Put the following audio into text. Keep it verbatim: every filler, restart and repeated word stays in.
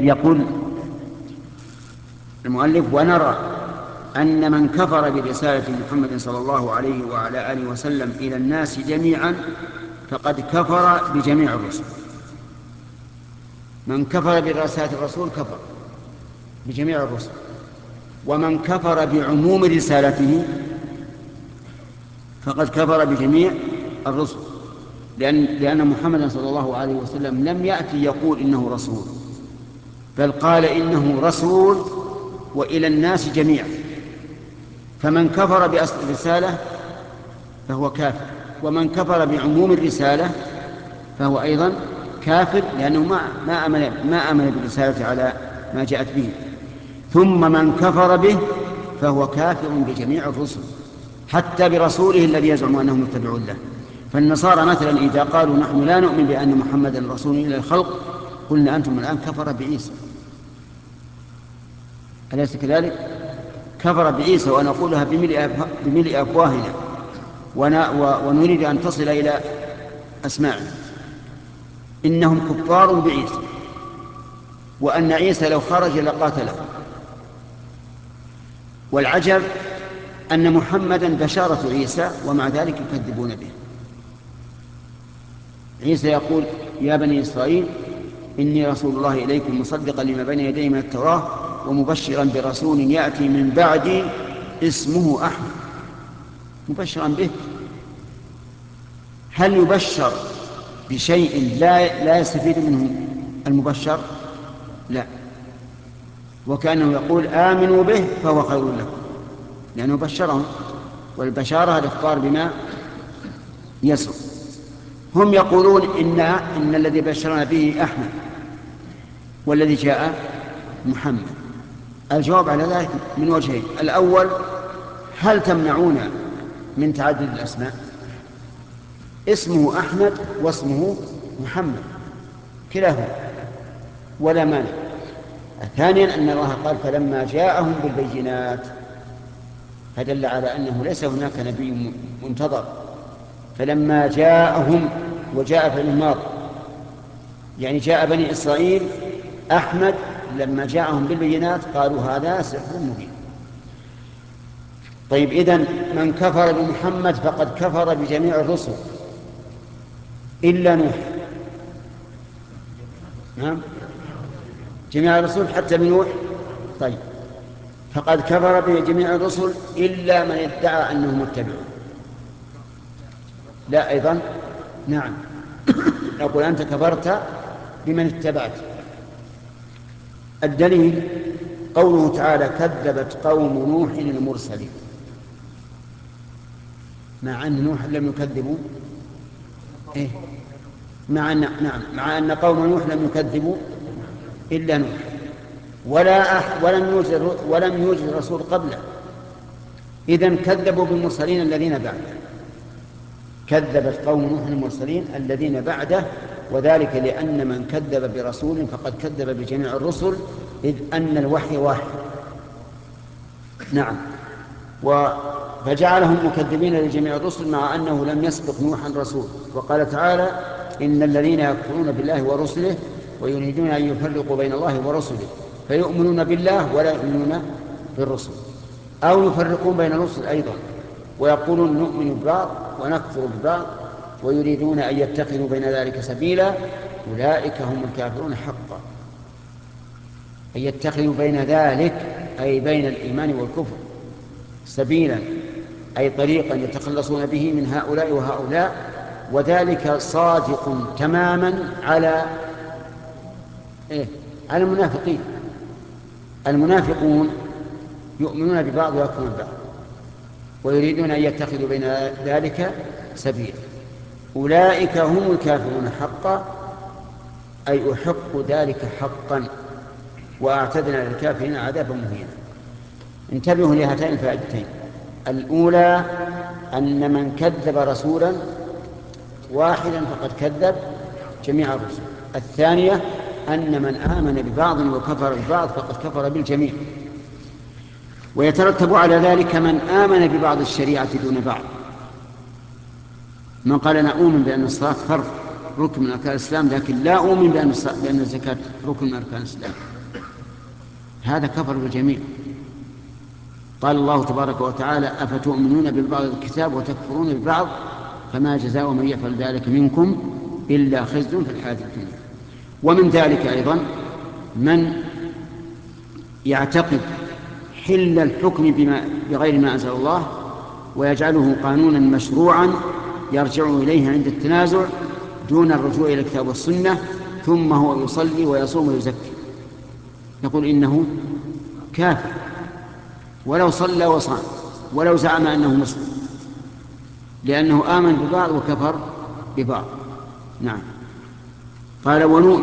يقول المؤلف: ونرى أن من كفر برسالة محمد صلى الله عليه وعلى آله وسلم إلى الناس جميعا فقد كفر بجميع الرسل. من كفر برسالة الرسول كفر بجميع الرسل، ومن كفر بعموم رسالته فقد كفر بجميع الرسل، لأن, لأن محمد صلى الله عليه وسلم لم يأتي يقول إنه رسول، بل قال إنه رسول وإلى الناس جميعا. فمن كفر بأصل الرسالة فهو كافر، ومن كفر بعموم الرسالة فهو أيضا كافر، لأنه ما ما آمن ما آمن بالرسالة على ما جاءت به. ثم من كفر به فهو كافر بجميع الرسل، حتى برسوله الذي يزعم أنهم متبعون له. فالنصارى مثلا إذا قالوا: نحن لا نؤمن بأن محمدا رسول إلى الخلق، قلنا: أنتم الآن كفر بعيسى، أليس كذلك؟ كفر بعيسى، ونقولها بملء أفواهنا ونريد أن تصل إلى أسماعنا. إنهم كفار بعيسى، وأن عيسى لو خرج لقاتله. والعجب أن محمدا بشارة عيسى ومع ذلك يكذبون به. عيسى يقول: يا بني إسرائيل إني رسول الله إليكم مصدقا لما بين يدي من التوراة ومبشرا برسول يأتي من بعدي اسمه أحمد. مبشرا به. هل يبشر بشيء لا, لا يستفيد منه المبشر؟ لا. وكأنه يقول: آمنوا به فهو خير لكم، لأنه بشرهم، والبشارة الإخبار بما يسر. هم يقولون إن, إن الذي بشرنا به أحمد والذي جاء محمد. الجواب على ذلك من وجهين: الأول: هل تمنعون من تعدد الأسماء؟ اسمه أحمد واسمه محمد كلاهما ولا مانع. ثانيا: أن الله قال: فلما جاءهم بالبينات، فدل على أنه ليس هناك نبي منتظر. فلما جاءهم، وجاء في الماضي، يعني جاء بني إسرائيل أحمد، لما جاءهم بالبينات قالوا: هذا سحر مبين. طيب، إذن من كفر بمحمد فقد كفر بجميع الرسل إلا نوح. نعم، جميع الرسل حتى بنوح. طيب، فقد كفر بجميع الرسل إلا من ادعى أنه متبع. لا، أيضا نعم، أقول: أنت كفرت بمن اتبعت. الدليل قوله تعالى: كذبت قوم نوح المرسلين، مع أن نوح لم يكذبوا. إيه؟ مع أن نعم مع أن قوم نوح لم يكذبوا إلا نوح، ولا أح ولم يوجد ولم يوجد رسول قبله. إذن كذبوا بالمرسلين الذين بعده. كذبت قوم نوح المرسلين الذين بعده، وذلك لأن من كذب برسول فقد كذب بجميع الرسل، إذ أن الوحي واحد. نعم، فجعلهم مكذبين لجميع الرسل مع أنه لم يسبق نوحا رسول. وقال تعالى: إن الذين يكفرون بالله ورسله ويريدون أن يفرقوا بين الله ورسله فيؤمنون بالله ولا يؤمنون بالرسل، أو يفرقون بين الرسل أيضا ويقولون نؤمن ببعض ونكفر ببعض ويريدون أن يتخذوا بين ذلك سبيلا أولئك هم الكافرون حقا. أن يتخذوا بين ذلك أي بين الإيمان والكفر سبيلا، أي طريقا يتخلصون به من هؤلاء وهؤلاء، وذلك صادق تماما على إيه؟ على المنافقين. المنافقون يؤمنون ببعض ويكفرون ببعض ويريدون أن يتخذوا بين ذلك سبيلا، أولئك هم الكافرون حقا، أي أحق ذلك حقا، وأعتدنا للكافرين عذابا مهينا. انتبهوا لهاتين الفائدتين: الأولى أن من كذب رسولا واحدا فقد كذب جميع الرسل. الثانية أن من آمن ببعض وكفر ببعض فقد كفر بالجميع. ويترتب على ذلك من آمن ببعض الشريعة دون بعض. من قال: أنا أؤمن بأن الصلاة فرض ركن من أركان الإسلام، لكن لا أؤمن بأن بأن الزكاة ركن من أركان الإسلام، هذا كفر بالجميع. قال الله تبارك وتعالى: أفتؤمنون ببعض الكتاب وتكفرون ببعض فما جزاء من يفعل ذلك منكم إلا خزي في الحياة الدنيا. ومن ذلك أيضا من يعتقد حل الحكم بما بغير ما أنزل الله ويجعله قانونا مشروعا يرجع إليه عند التنازع دون الرجوع إلى الكتاب والسنة، ثم هو يصلي ويصوم ويزكي، نقول إنه كافر ولو صلى وصام ولو زعم أنه مسلم، لأنه آمن ببعض وكفر ببعض. نعم. قال: ونؤمن